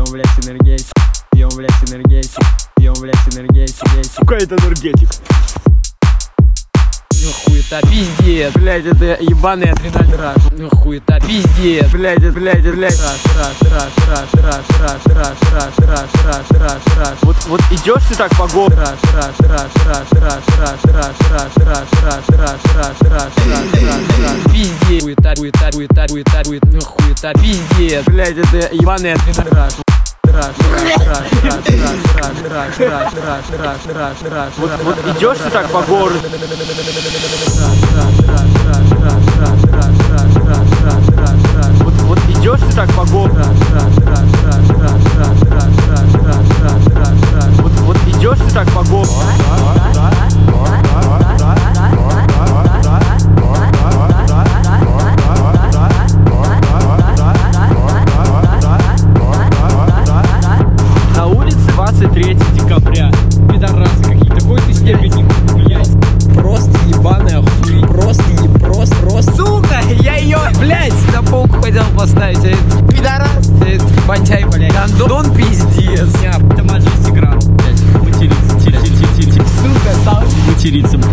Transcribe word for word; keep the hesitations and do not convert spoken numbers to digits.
блядь, энергетик. Пьем, блядь, энергетик. Пьем, блядь, энергетик. Сука, это энергетик. Ну хуета, пиздец. Блядь, это ебаный адреналин раш. Ну хуета, пиздец. Блядь, это, блядь, это, блядь. Раш, раш, раш, раш, раш, раш, раш, раш, раш, раш, раш, раш. Вот, вот идешь ты так по городу. Раш, раш, раш, раш, раш, раш, раш, раш, раш, раш, раш, раш, раш, раш, раш, раш. Пиздец. Хуета, хуета, хуета, хуета, хуета. Ну хуета, пиздец. Блядь, это ебаный адреналин раш. Раш, раш, раш, раш, раш, раш, раш, раш, раш, раш, раш. Вот, вот идешь ты так по городу. Вот, вот идешь ты так по городу. Вот, вот идешь ты так по городу. На улице двадцать третьего декабря. Пидорасы какие-то, какой ты степени, блядь. Просто ебаная хуй. Просто не просто, просто. Сука, я ее, блядь, на полку хотел поставить. А это пидорас. Это бантяй, блядь. Гандон пиздец. Я там маджесть играл, блядь. Материться, материться, материться. Сука, сам. Материться.